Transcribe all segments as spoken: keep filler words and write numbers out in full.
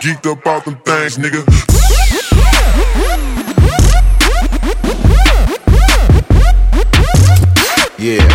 geeked up off them things, nigga. Yeah.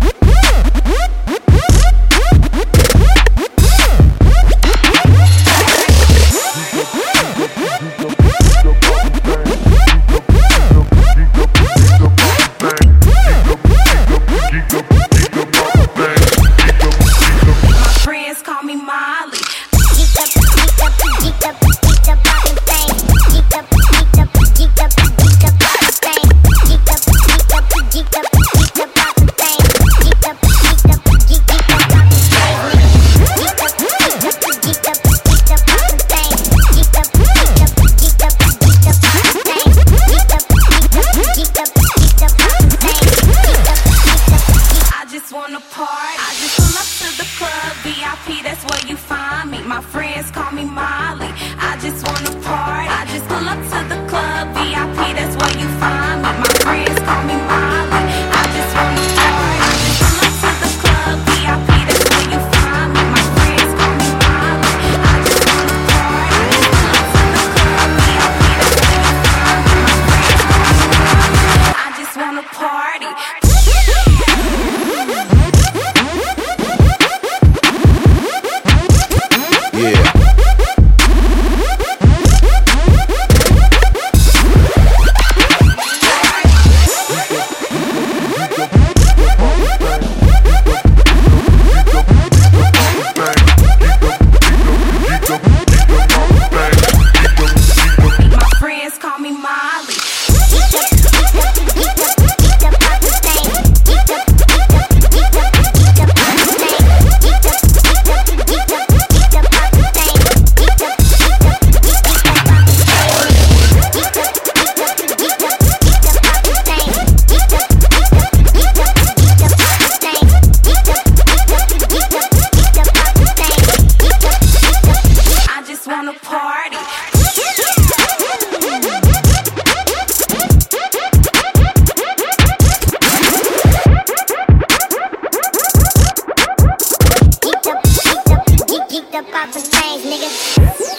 That's where you find me. My friends call me Molly. I just wanna party. I just pull up to the club. V I P, that's where you find me. My friends call me Molly. I just wanna party. I just pull up to the club. V I P, that's where you find me. My friends call me Molly. I just wanna party. I just pull up to the club. V I P, that's where you find me. My friends call me Molly. I just wanna party. Yeah. My friends call me Molly. I just wanna party. Geeked up, geeked up, geeked up, geeked up, off the things, nigga.